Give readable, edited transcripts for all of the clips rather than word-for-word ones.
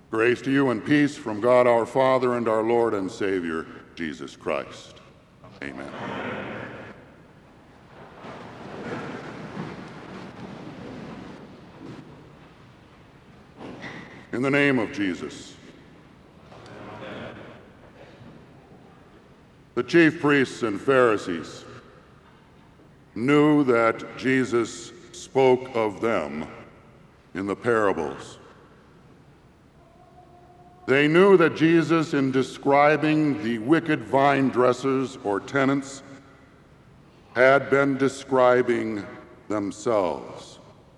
Grace to you and peace from God our Father and our Lord and Savior, Jesus Christ. Amen. In the name of Jesus. The chief priests and Pharisees knew that Jesus spoke of them in the parables. They knew that Jesus, in describing the wicked vine dressers or tenants, had been describing themselves.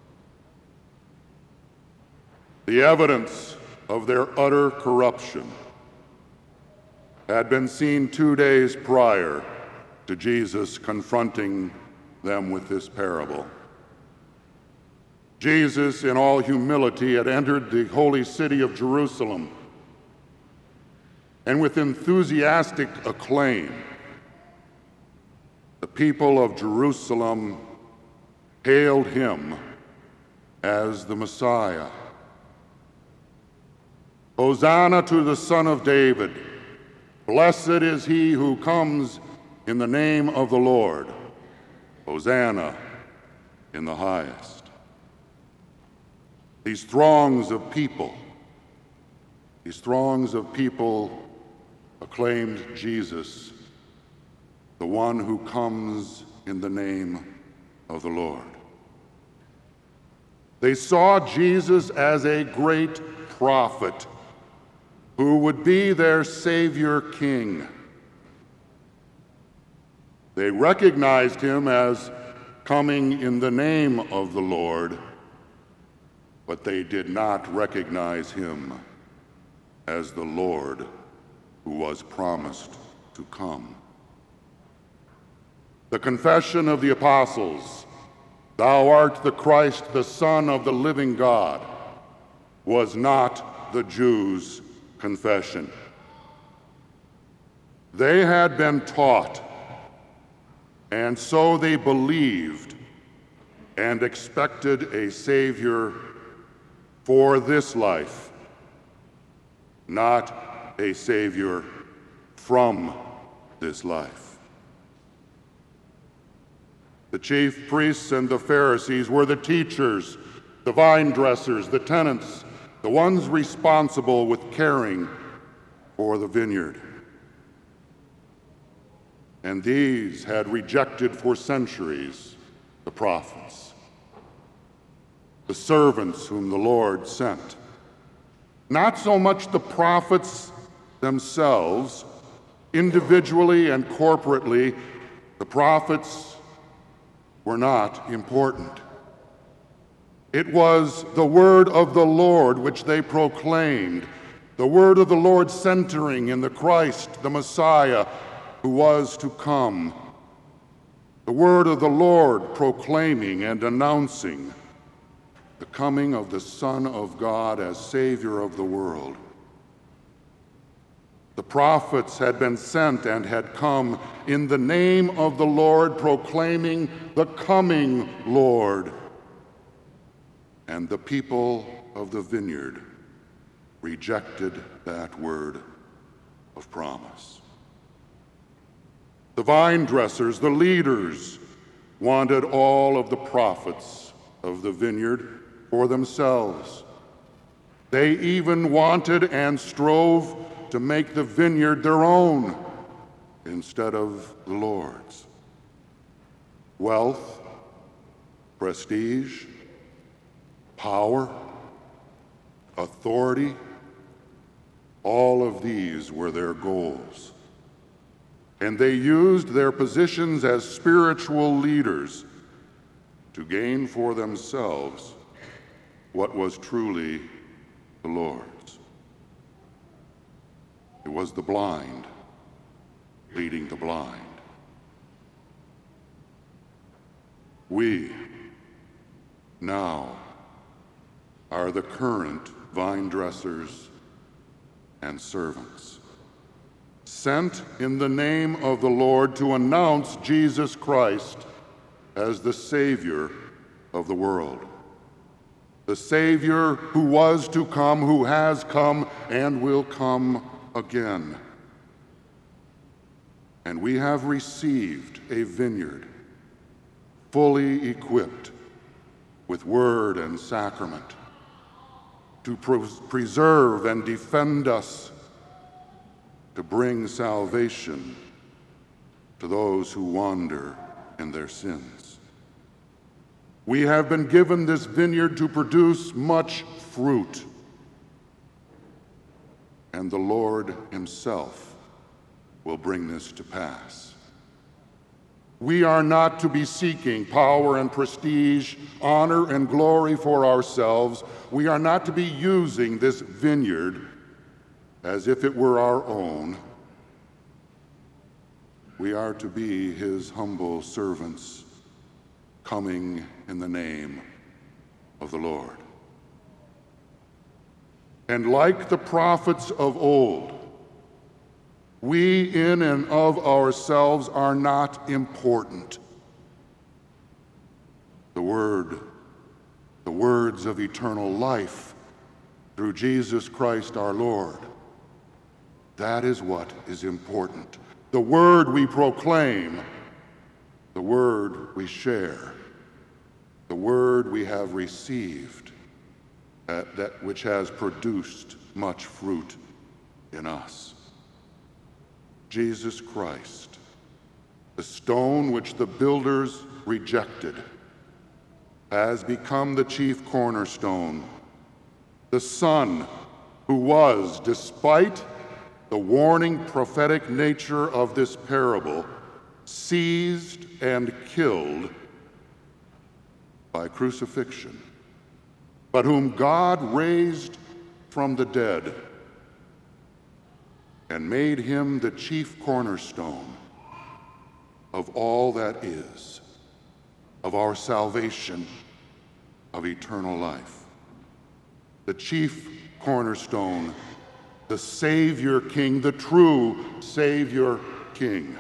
The evidence of their utter corruption had been seen 2 days prior to Jesus confronting them with this parable. Jesus, in all humility, had entered the holy city of Jerusalem, and with enthusiastic acclaim, the people of Jerusalem hailed him as the Messiah. Hosanna to the Son of David. Blessed is he who comes in the name of the Lord. Hosanna in the highest. These throngs of people acclaimed Jesus, the one who comes in the name of the Lord. They saw Jesus as a great prophet who would be their Savior King. They recognized him as coming in the name of the Lord, but they did not recognize him as the Lord who was promised to come. The confession of the apostles, "Thou art the Christ, the Son of the living God," was not the Jews' confession. They had been taught, and so they believed and expected a Savior for this life, not a Savior from this life. The chief priests and the Pharisees were the teachers, the vine dressers, the tenants, the ones responsible with caring for the vineyard. And these had rejected for centuries the prophets, the servants whom the Lord sent. Not so much the prophets themselves, individually and corporately, the prophets were not important. It was the word of the Lord which they proclaimed, the word of the Lord centering in the Christ, the Messiah, who was to come. The word of the Lord proclaiming and announcing the coming of the Son of God as Savior of the world. The prophets had been sent and had come in the name of the Lord, proclaiming the coming Lord. And the people of the vineyard rejected that word of promise. The vine dressers, the leaders, wanted all of the profits of the vineyard for themselves. They even wanted and strove to make the vineyard their own instead of the Lord's. Wealth, prestige, power, authority, all of these were their goals. And they used their positions as spiritual leaders to gain for themselves what was truly the Lord's. It was the blind leading the blind. We now are the current vine dressers and servants, sent in the name of the Lord to announce Jesus Christ as the Savior of the world. the Savior who was to come, who has come, and will come again. And we have received a vineyard fully equipped with word and sacrament to preserve and defend us, to bring salvation to those who wander in their sins. We have been given this vineyard to produce much fruit, and the Lord himself will bring this to pass. We are not to be seeking power and prestige, honor and glory for ourselves. We are not to be using this vineyard as if it were our own. We are to be his humble servants, coming in the name of the Lord. And like the prophets of old, we in and of ourselves are not important. The words of eternal life through Jesus Christ our Lord, that is what is important. The word we proclaim, the word we share, the word we have received, that which has produced much fruit in us. Jesus Christ, the stone which the builders rejected, has become the chief cornerstone. The Son, who was, despite the warning prophetic nature of this parable, seized and killed by crucifixion, but whom God raised from the dead and made him the chief cornerstone of all that is, of our salvation, of eternal life. The chief cornerstone, the Savior King, the true Savior King.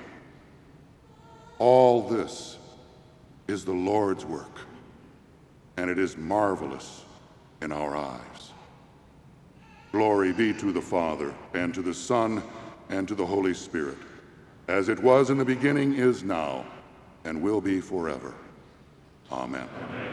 All this is the Lord's work, and it is marvelous in our eyes. Glory be to the Father, and to the Son, and to the Holy Spirit, as it was in the beginning, is now, and will be forever. Amen.